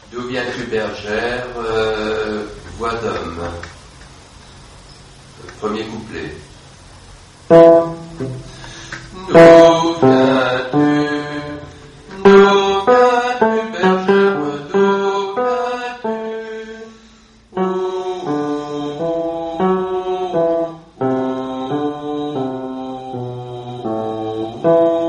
D'où viens-tu bergère, voix d'homme. Premier couplet. D'où viens-tu bergère, d'où viens-tu?